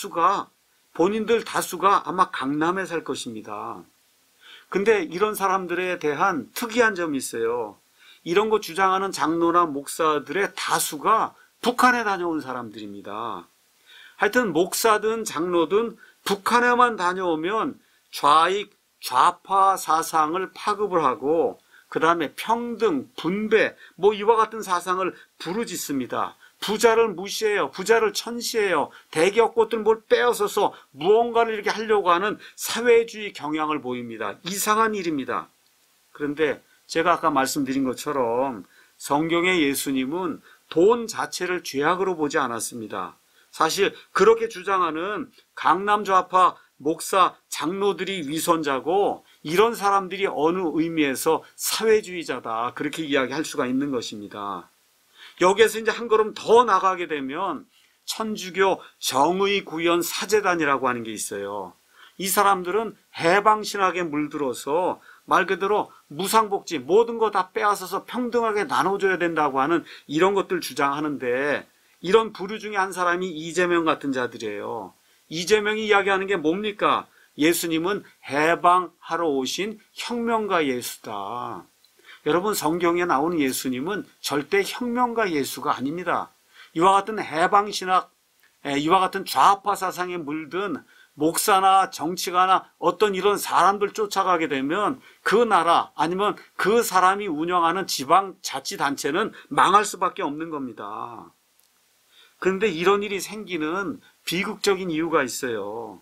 본인들 다수가 아마 강남에 살 것입니다. 근데 이런 사람들에 대한 특이한 점이 있어요. 이런 거 주장하는 장로나 목사들의 다수가 북한에 다녀온 사람들입니다. 하여튼 목사든 장로든 북한에만 다녀오면 좌익, 좌파 사상을 파급을 하고 그 다음에 평등, 분배 이와 같은 사상을 부르짖습니다. 부자를 무시해요. 부자를 천시해요. 대기업 것들 뭘 빼앗아서 무언가를 이렇게 하려고 하는 사회주의 경향을 보입니다. 이상한 일입니다. 그런데 제가 아까 말씀드린 것처럼 성경의 예수님은 돈 자체를 죄악으로 보지 않았습니다. 사실 그렇게 주장하는 강남 좌파 목사, 장로들이 위선자고 이런 사람들이 어느 의미에서 사회주의자다 그렇게 이야기할 수가 있는 것입니다. 여기에서 이제 한 걸음 더 나가게 되면 천주교 정의구현 사제단이라고 하는 게 있어요. 이 사람들은 해방신학에 물들어서 말 그대로 무상복지 모든 거 다 빼앗아서 평등하게 나눠줘야 된다고 하는 이런 것들 주장하는데 이런 부류 중에 한 사람이 이재명 같은 자들이에요. 이재명이 이야기하는 게 뭡니까? 예수님은 해방하러 오신 혁명가 예수다. 여러분 성경에 나오는 예수님은 절대 혁명가 예수가 아닙니다. 이와 같은 해방신학, 이와 같은 좌파 사상에 물든 목사나 정치가나 어떤 이런 사람들 쫓아가게 되면 그 나라 아니면 그 사람이 운영하는 지방자치단체는 망할 수밖에 없는 겁니다. 그런데 이런 일이 생기는 비극적인 이유가 있어요.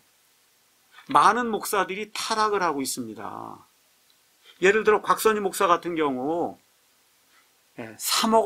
많은 목사들이 타락을 하고 있습니다. 예를 들어 곽선희 목사 같은 경우 3억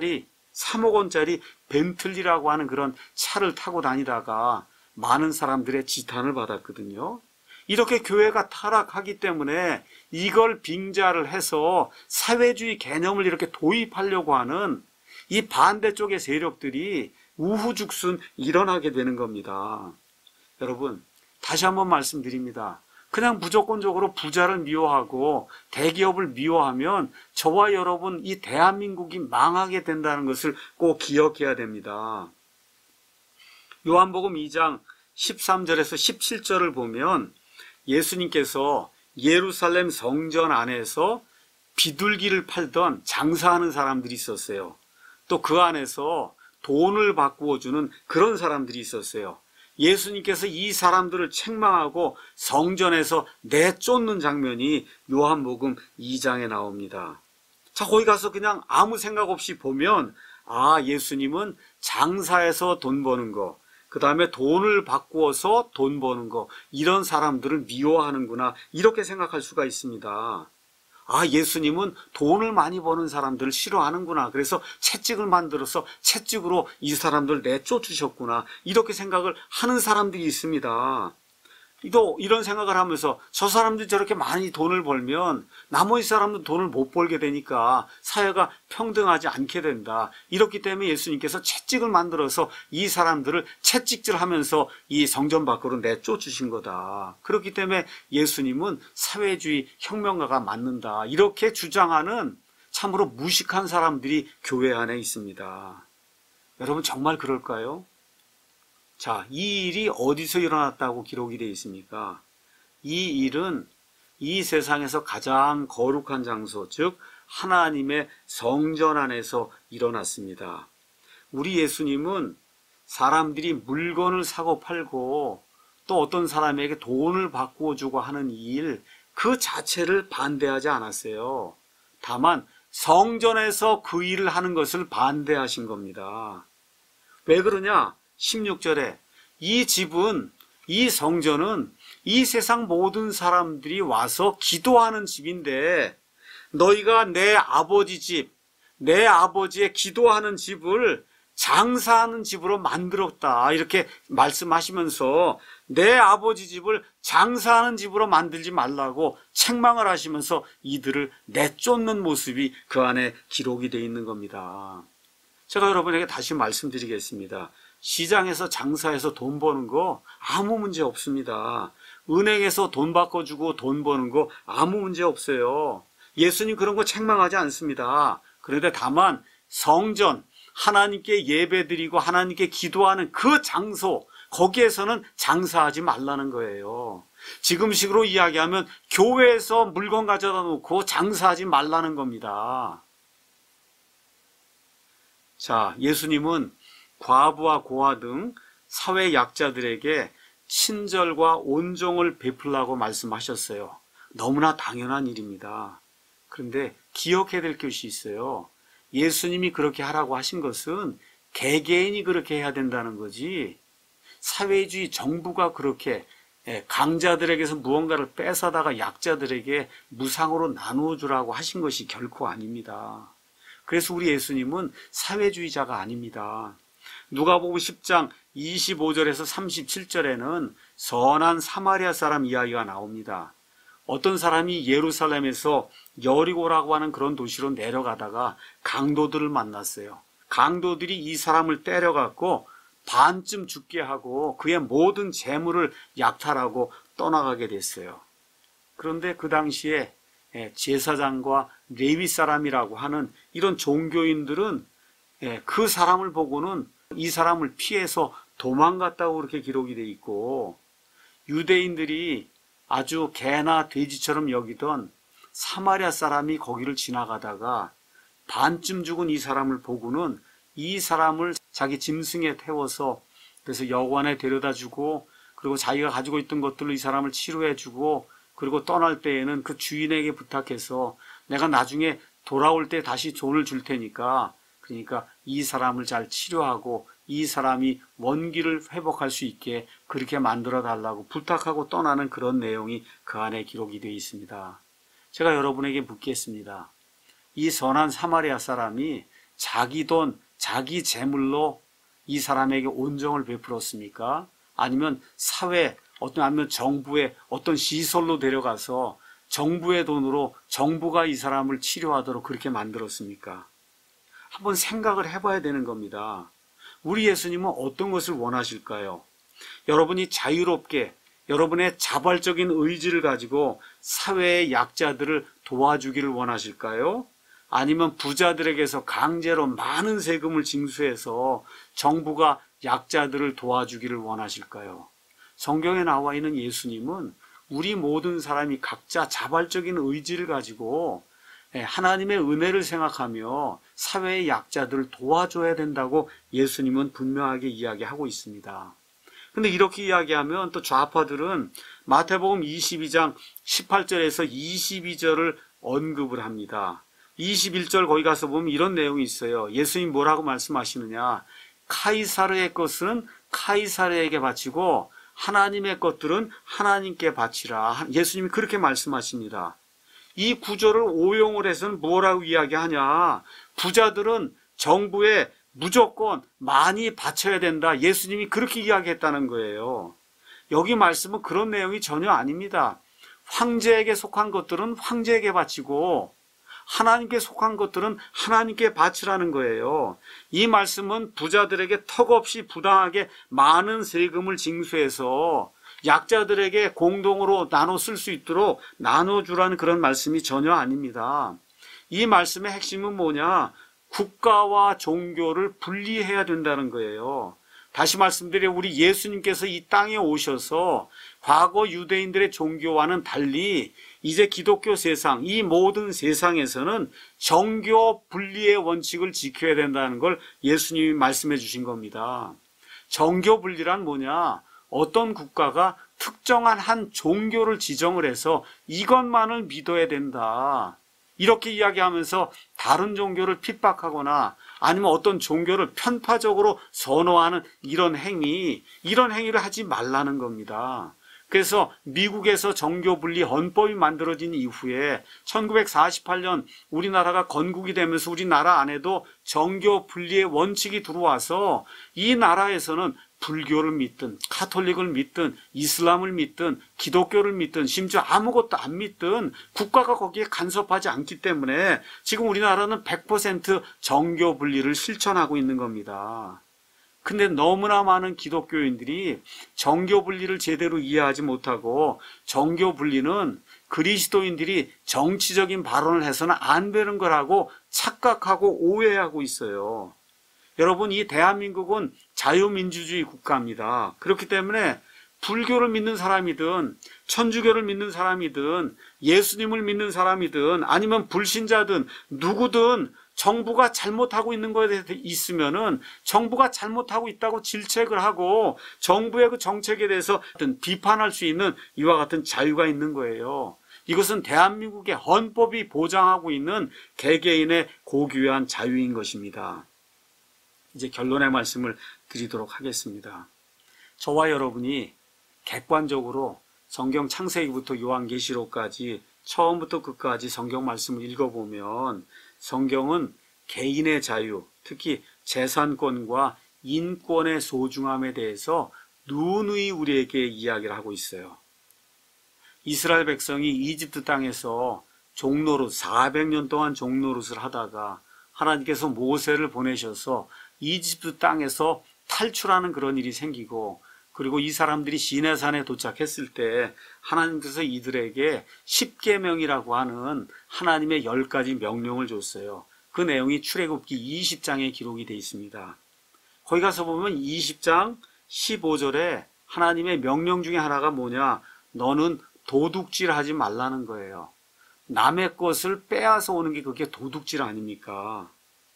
원짜리 벤틀리라고 하는 그런 차를 타고 다니다가 많은 사람들의 지탄을 받았거든요. 이렇게 교회가 타락하기 때문에 이걸 빙자를 해서 사회주의 개념을 이렇게 도입하려고 하는 이 반대쪽의 세력들이 우후죽순 일어나게 되는 겁니다. 여러분, 다시 한번 말씀드립니다. 그냥 무조건적으로 부자를 미워하고 대기업을 미워하면 저와 여러분 이 대한민국이 망하게 된다는 것을 꼭 기억해야 됩니다. 요한복음 2장 13절에서 17절을 보면 예수님께서 예루살렘 성전 안에서 비둘기를 팔던 장사하는 사람들이 있었어요. 또 그 안에서 돈을 바꾸어 주는 그런 사람들이 있었어요. 예수님께서 이 사람들을 책망하고 성전에서 내쫓는 장면이 요한복음 2장에 나옵니다. 자, 거기 가서 그냥 아무 생각 없이 보면 예수님은 장사해서 돈 버는 거, 그 다음에 돈을 바꾸어서 돈 버는 거, 이런 사람들을 미워하는구나 이렇게 생각할 수가 있습니다. 예수님은 돈을 많이 버는 사람들을 싫어하는구나. 그래서 채찍을 만들어서 채찍으로 이 사람들 내쫓으셨구나. 이렇게 생각을 하는 사람들이 있습니다. 또 이런 생각을 하면서 저 사람들이 저렇게 많이 돈을 벌면 나머지 사람도 돈을 못 벌게 되니까 사회가 평등하지 않게 된다. 이렇기 때문에 예수님께서 채찍을 만들어서 이 사람들을 채찍질하면서 이 성전 밖으로 내쫓으신 거다. 그렇기 때문에 예수님은 사회주의 혁명가가 맞는다. 이렇게 주장하는 참으로 무식한 사람들이 교회 안에 있습니다. 여러분 정말 그럴까요? 자, 이 일이 어디서 일어났다고 기록이 되어 있습니까? 이 일은 이 세상에서 가장 거룩한 장소, 즉 하나님의 성전 안에서 일어났습니다. 우리 예수님은 사람들이 물건을 사고 팔고 또 어떤 사람에게 돈을 바꾸어 주고 하는 일, 그 자체를 반대하지 않았어요. 다만 성전에서 그 일을 하는 것을 반대하신 겁니다. 왜 그러냐? 16절에 이 집은, 이 성전은 이 세상 모든 사람들이 와서 기도하는 집인데 너희가 내 아버지 집, 내 아버지의 기도하는 집을 장사하는 집으로 만들었다. 이렇게 말씀하시면서 내 아버지 집을 장사하는 집으로 만들지 말라고 책망을 하시면서 이들을 내쫓는 모습이 그 안에 기록이 되어 있는 겁니다. 제가 여러분에게 다시 말씀드리겠습니다. 시장에서 장사해서 돈 버는 거 아무 문제 없습니다. 은행에서 돈 바꿔주고 돈 버는 거 아무 문제 없어요. 예수님 그런 거 책망하지 않습니다. 그런데 다만 성전, 하나님께 예배드리고 하나님께 기도하는 그 장소, 거기에서는 장사하지 말라는 거예요. 지금식으로 이야기하면 교회에서 물건 가져다 놓고 장사하지 말라는 겁니다. 자, 예수님은 과부와 고아 등 사회 약자들에게 친절과 온종을 베풀라고 말씀하셨어요. 너무나 당연한 일입니다. 그런데 기억해야 될 것이 있어요. 예수님이 그렇게 하라고 하신 것은 개개인이 그렇게 해야 된다는 거지, 사회주의 정부가 그렇게 강자들에게서 무언가를 뺏어다가 약자들에게 무상으로 나누어 주라고 하신 것이 결코 아닙니다. 그래서 우리 예수님은 사회주의자가 아닙니다. 누가복음 10장 25절에서 37절에는 선한 사마리아 사람 이야기가 나옵니다. 어떤 사람이 예루살렘에서 여리고라고 하는 그런 도시로 내려가다가 강도들을 만났어요. 강도들이 이 사람을 때려갖고 반쯤 죽게 하고 그의 모든 재물을 약탈하고 떠나가게 됐어요. 그런데 그 당시에 제사장과 레위 사람이라고 하는 이런 종교인들은 그 사람을 보고는 이 사람을 피해서 도망갔다고 그렇게 기록이 돼 있고, 유대인들이 아주 개나 돼지처럼 여기던 사마리아 사람이 거기를 지나가다가 반쯤 죽은 이 사람을 보고는 이 사람을 자기 짐승에 태워서 그래서 여관에 데려다 주고, 그리고 자기가 가지고 있던 것들로 이 사람을 치료해 주고, 그리고 떠날 때에는 그 주인에게 부탁해서 내가 나중에 돌아올 때 다시 돈을 줄 테니까, 그러니까 이 사람을 잘 치료하고 이 사람이 원기를 회복할 수 있게 그렇게 만들어 달라고 부탁하고 떠나는 그런 내용이 그 안에 기록이 되어 있습니다. 제가 여러분에게 묻겠습니다. 이 선한 사마리아 사람이 자기 돈, 자기 재물로 이 사람에게 온정을 베풀었습니까? 아니면 사회, 아니면 정부의 어떤 시설로 데려가서 정부의 돈으로 정부가 이 사람을 치료하도록 그렇게 만들었습니까? 한번 생각을 해봐야 되는 겁니다. 우리 예수님은 어떤 것을 원하실까요? 여러분이 자유롭게 여러분의 자발적인 의지를 가지고 사회의 약자들을 도와주기를 원하실까요? 아니면 부자들에게서 강제로 많은 세금을 징수해서 정부가 약자들을 도와주기를 원하실까요? 성경에 나와 있는 예수님은 우리 모든 사람이 각자 자발적인 의지를 가지고 하나님의 은혜를 생각하며 사회의 약자들을 도와줘야 된다고 예수님은 분명하게 이야기하고 있습니다. 근데 이렇게 이야기하면 또 좌파들은 마태복음 22장 18절에서 22절을 언급을 합니다. 21절 거기 가서 보면 이런 내용이 있어요. 예수님 뭐라고 말씀하시느냐? 카이사르의 것은 카이사르에게 바치고 하나님의 것들은 하나님께 바치라. 예수님이 그렇게 말씀하십니다. 이 구절을 오용을 해서는 뭐라고 이야기하냐? 부자들은 정부에 무조건 많이 바쳐야 된다. 예수님이 그렇게 이야기했다는 거예요. 여기 말씀은 그런 내용이 전혀 아닙니다. 황제에게 속한 것들은 황제에게 바치고 하나님께 속한 것들은 하나님께 바치라는 거예요. 이 말씀은 부자들에게 턱없이 부당하게 많은 세금을 징수해서 약자들에게 공동으로 나눠 쓸 수 있도록 나눠주라는 그런 말씀이 전혀 아닙니다. 이 말씀의 핵심은 뭐냐? 국가와 종교를 분리해야 된다는 거예요. 다시 말씀드려 우리 예수님께서 이 땅에 오셔서 과거 유대인들의 종교와는 달리 이제 기독교 세상, 이 모든 세상에서는 정교 분리의 원칙을 지켜야 된다는 걸 예수님이 말씀해 주신 겁니다. 정교 분리란 뭐냐? 어떤 국가가 특정한 한 종교를 지정을 해서 이것만을 믿어야 된다. 이렇게 이야기하면서 다른 종교를 핍박하거나 아니면 어떤 종교를 편파적으로 선호하는 이런 행위를 하지 말라는 겁니다. 그래서 미국에서 정교분리 헌법이 만들어진 이후에 1948년 우리나라가 건국이 되면서 우리나라 안에도 정교분리의 원칙이 들어와서 이 나라에서는 불교를 믿든 카톨릭을 믿든 이슬람을 믿든 기독교를 믿든 심지어 아무것도 안 믿든 국가가 거기에 간섭하지 않기 때문에 지금 우리나라는 100% 정교 분리를 실천하고 있는 겁니다. 근데 너무나 많은 기독교인들이 정교 분리를 제대로 이해하지 못하고 정교 분리는 그리스도인들이 정치적인 발언을 해서는 안 되는 거라고 착각하고 오해하고 있어요. 여러분, 이 대한민국은 자유민주주의 국가입니다. 그렇기 때문에 불교를 믿는 사람이든 천주교를 믿는 사람이든 예수님을 믿는 사람이든 아니면 불신자든 누구든 정부가 잘못하고 있는 것에 대해서 있으면은 정부가 잘못하고 있다고 질책을 하고 정부의 그 정책에 대해서 비판할 수 있는 이와 같은 자유가 있는 거예요. 이것은 대한민국의 헌법이 보장하고 있는 개개인의 고귀한 자유인 것입니다. 이제 결론의 말씀을 드리도록 하겠습니다. 저와 여러분이 객관적으로 성경 창세기부터 요한계시록까지 처음부터 끝까지 성경 말씀을 읽어보면 성경은 개인의 자유, 특히 재산권과 인권의 소중함에 대해서 누누이 우리에게 이야기를 하고 있어요. 이스라엘 백성이 이집트 땅에서 종노릇 400년 동안 종노릇을 하다가 하나님께서 모세를 보내셔서 이집트 땅에서 탈출하는 그런 일이 생기고, 그리고 이 사람들이 시내산에 도착했을 때 하나님께서 이들에게 십계명이라고 하는 하나님의 10가지 명령을 줬어요. 그 내용이 출애굽기 20장에 기록이 되어 있습니다. 거기 가서 보면 20장 15절에 하나님의 명령 중에 하나가 뭐냐? 너는 도둑질하지 말라는 거예요. 남의 것을 빼앗아 오는 게 그게 도둑질 아닙니까?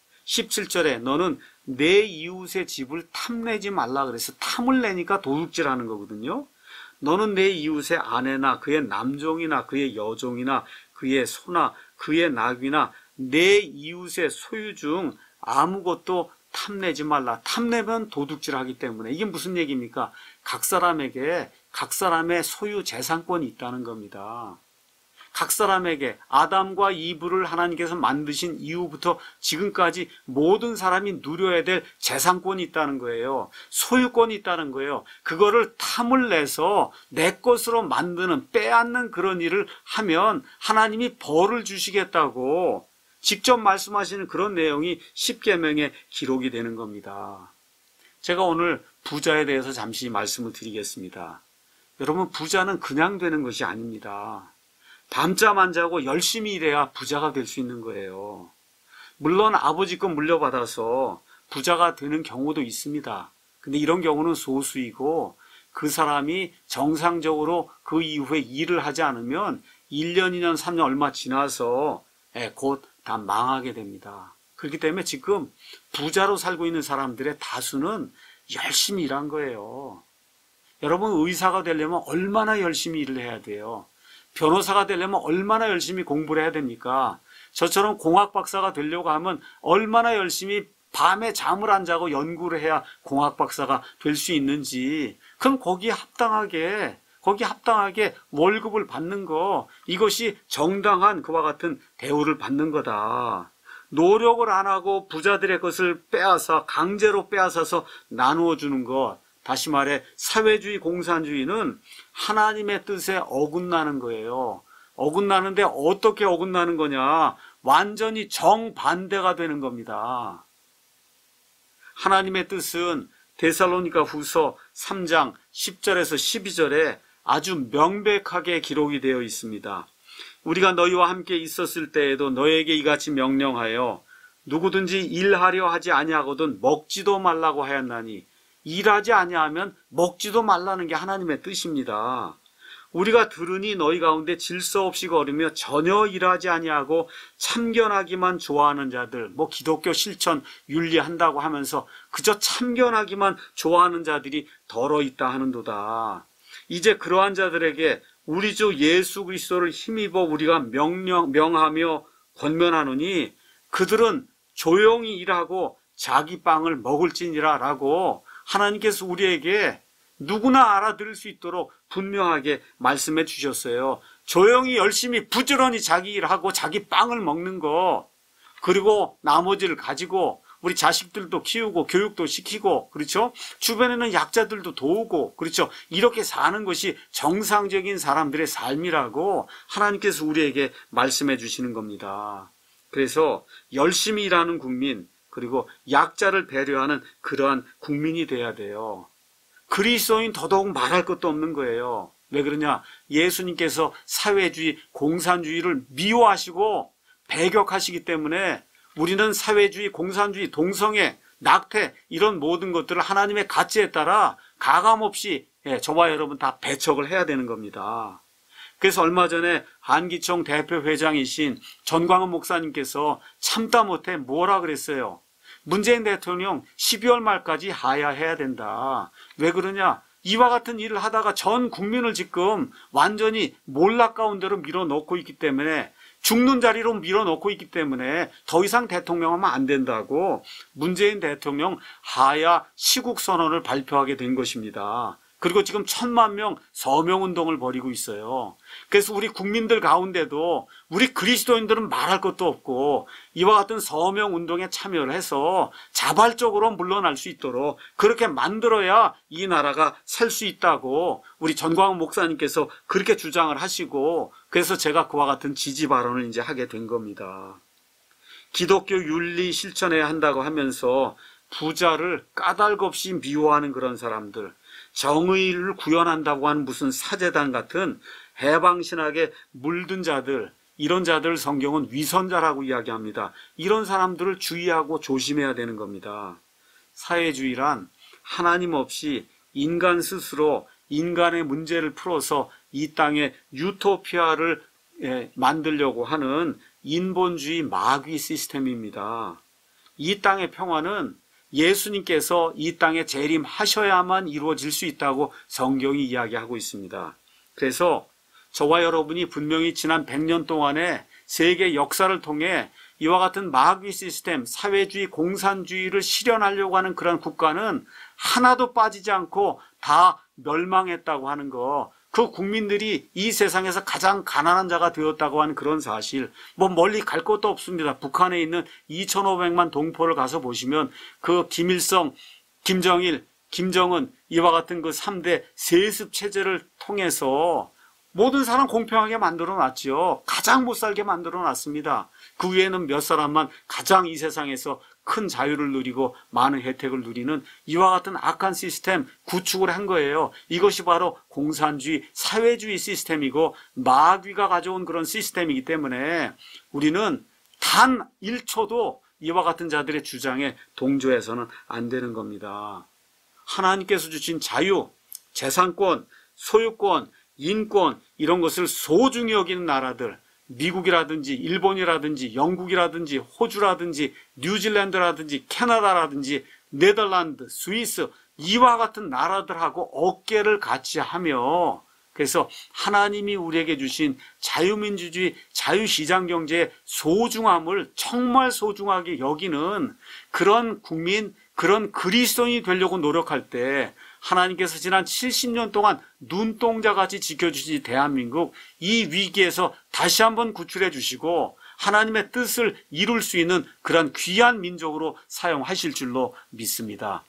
17절에 너는 내 이웃의 집을 탐내지 말라 그래서 탐을 내니까 도둑질하는 거거든요. 너는 내 이웃의 아내나 그의 남종이나 그의 여종이나 그의 소나 그의 낙이나 내 이웃의 소유 중 아무것도 탐내지 말라. 탐내면 도둑질하기 때문에. 이게 무슨 얘기입니까? 각 사람에게 각 사람의 소유 재산권이 있다는 겁니다. 각 사람에게 아담과 이브를 하나님께서 만드신 이후부터 지금까지 모든 사람이 누려야 될 재산권이 있다는 거예요. 소유권이 있다는 거예요. 그거를 탐을 내서 내 것으로 만드는, 빼앗는 그런 일을 하면 하나님이 벌을 주시겠다고 직접 말씀하시는 그런 내용이 십계명에 기록이 되는 겁니다. 제가 오늘 부자에 대해서 잠시 말씀을 드리겠습니다. 여러분, 부자는 그냥 되는 것이 아닙니다. 밤잠 안 자고 열심히 일해야 부자가 될 수 있는 거예요. 물론 아버지 거 물려받아서 부자가 되는 경우도 있습니다. 근데 이런 경우는 소수이고, 그 사람이 정상적으로 그 이후에 일을 하지 않으면 1년, 2년, 3년 얼마 지나서 곧 다 망하게 됩니다. 그렇기 때문에 지금 부자로 살고 있는 사람들의 다수는 열심히 일한 거예요. 여러분, 의사가 되려면 얼마나 열심히 일을 해야 돼요? 변호사가 되려면 얼마나 열심히 공부를 해야 됩니까? 저처럼 공학 박사가 되려고 하면 얼마나 열심히 밤에 잠을 안 자고 연구를 해야 공학 박사가 될 수 있는지, 그럼 거기에 합당하게 월급을 받는 거, 이것이 정당한 그와 같은 대우를 받는 거다. 노력을 안 하고 부자들의 것을 빼앗아 강제로 빼앗아서 나누어 주는 것, 다시 말해 사회주의 공산주의는 하나님의 뜻에 어긋나는 거예요. 어긋나는데 어떻게 어긋나는 거냐? 완전히 정반대가 되는 겁니다. 하나님의 뜻은 데살로니가 후서 3장 10절에서 12절에 아주 명백하게 기록이 되어 있습니다. 우리가 너희와 함께 있었을 때에도 너에게 이같이 명령하여 누구든지 일하려 하지 아니하거든 먹지도 말라고 하였나니, 일하지 아니하면 먹지도 말라는 게 하나님의 뜻입니다. 우리가 들으니 너희 가운데 질서 없이 걸으며 전혀 일하지 아니하고 참견하기만 좋아하는 자들, 기독교 실천 윤리한다고 하면서 그저 참견하기만 좋아하는 자들이 더러 있다 하는도다. 이제 그러한 자들에게 우리 주 예수 그리스도를 힘입어 우리가 명하며 권면하노니 그들은 조용히 일하고 자기 빵을 먹을지니라 라고 하나님께서 우리에게 누구나 알아들을 수 있도록 분명하게 말씀해 주셨어요. 조용히 열심히 부지런히 자기 일하고 자기 빵을 먹는 거, 그리고 나머지를 가지고 우리 자식들도 키우고 교육도 시키고, 그렇죠? 주변에는 약자들도 도우고, 그렇죠? 이렇게 사는 것이 정상적인 사람들의 삶이라고 하나님께서 우리에게 말씀해 주시는 겁니다. 그래서 열심히 일하는 국민, 그리고 약자를 배려하는 그러한 국민이 돼야 돼요. 그리스도인 더더욱 말할 것도 없는 거예요. 왜 그러냐? 예수님께서 사회주의, 공산주의를 미워하시고 배격하시기 때문에 우리는 사회주의, 공산주의, 동성애, 낙태 이런 모든 것들을 하나님의 가치에 따라 가감없이 저와 여러분 다 배척을 해야 되는 겁니다. 그래서 얼마 전에 한기총 대표회장이신 전광훈 목사님께서 참다 못해 뭐라 그랬어요? 문재인 대통령 12월 말까지 하야해야 된다. 왜 그러냐? 이와 같은 일을 하다가 전 국민을 지금 완전히 몰락 가운데로 밀어넣고 있기 때문에, 죽는 자리로 밀어넣고 있기 때문에 더 이상 대통령하면 안 된다고 문재인 대통령 하야 시국 선언을 발표하게 된 것입니다. 그리고 지금 1,000만 명 서명운동을 벌이고 있어요. 그래서 우리 국민들 가운데도 우리 그리스도인들은 말할 것도 없고 이와 같은 서명운동에 참여를 해서 자발적으로 물러날 수 있도록 그렇게 만들어야 이 나라가 살 수 있다고 우리 전광훈 목사님께서 그렇게 주장을 하시고, 그래서 제가 그와 같은 지지 발언을 이제 하게 된 겁니다. 기독교 윤리 실천해야 한다고 하면서 부자를 까닭 없이 미워하는 그런 사람들, 정의를 구현한다고 하는 무슨 사제단 같은 해방신학에 물든 자들, 이런 자들 성경은 위선자라고 이야기합니다. 이런 사람들을 주의하고 조심해야 되는 겁니다. 사회주의란 하나님 없이 인간 스스로 인간의 문제를 풀어서 이 땅에 유토피아를 만들려고 하는 인본주의 마귀 시스템입니다. 이 땅의 평화는 예수님께서 이 땅에 재림하셔야만 이루어질 수 있다고 성경이 이야기하고 있습니다. 그래서 저와 여러분이 분명히 지난 100년 동안의 세계 역사를 통해 이와 같은 마귀 시스템, 사회주의, 공산주의를 실현하려고 하는 그런 국가는 하나도 빠지지 않고 다 멸망했다고 하는 거, 그 국민들이 이 세상에서 가장 가난한 자가 되었다고 하는 그런 사실, 뭐 멀리 갈 것도 없습니다. 북한에 있는 2,500만 동포를 가서 보시면 그 김일성, 김정일, 김정은 이와 같은 그 3대 세습 체제를 통해서 모든 사람 공평하게 만들어 놨죠. 가장 못 살게 만들어 놨습니다. 그 위에는 몇 사람만 가장 이 세상에서 큰 자유를 누리고 많은 혜택을 누리는 이와 같은 악한 시스템 구축을 한 거예요. 이것이 바로 공산주의, 사회주의 시스템이고 마귀가 가져온 그런 시스템이기 때문에 우리는 단 1초도 이와 같은 자들의 주장에 동조해서는 안 되는 겁니다. 하나님께서 주신 자유, 재산권, 소유권, 인권, 이런 것을 소중히 여기는 나라들, 미국이라든지 일본이라든지 영국이라든지 호주라든지 뉴질랜드라든지 캐나다라든지 네덜란드, 스위스, 이와 같은 나라들하고 어깨를 같이 하며, 그래서 하나님이 우리에게 주신 자유민주주의, 자유시장경제의 소중함을 정말 소중하게 여기는 그런 국민, 그런 그리스도인이 되려고 노력할 때 하나님께서 지난 70년 동안 눈동자같이 지켜주신 대한민국, 이 위기에서 다시 한번 구출해 주시고 하나님의 뜻을 이룰 수 있는 그런 귀한 민족으로 사용하실 줄로 믿습니다.